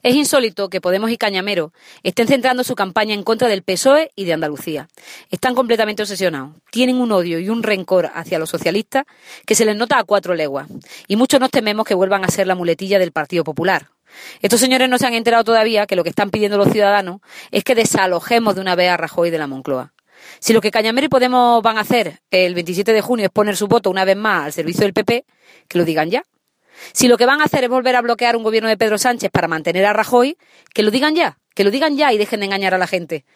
Es insólito que Podemos y Cañamero estén centrando su campaña en contra del PSOE y de Andalucía. Están completamente obsesionados. Tienen un odio y un rencor hacia los socialistas que se les nota a 4 leguas. Y muchos nos tememos que vuelvan a ser la muletilla del Partido Popular. Estos señores no se han enterado todavía que lo que están pidiendo los ciudadanos es que desalojemos de una vez a Rajoy de la Moncloa. Si lo que Cañamero y Podemos van a hacer el 27 de junio es poner su voto una vez más al servicio del PP, que lo digan ya. Si lo que van a hacer es volver a bloquear un gobierno de Pedro Sánchez para mantener a Rajoy, que lo digan ya y dejen de engañar a la gente.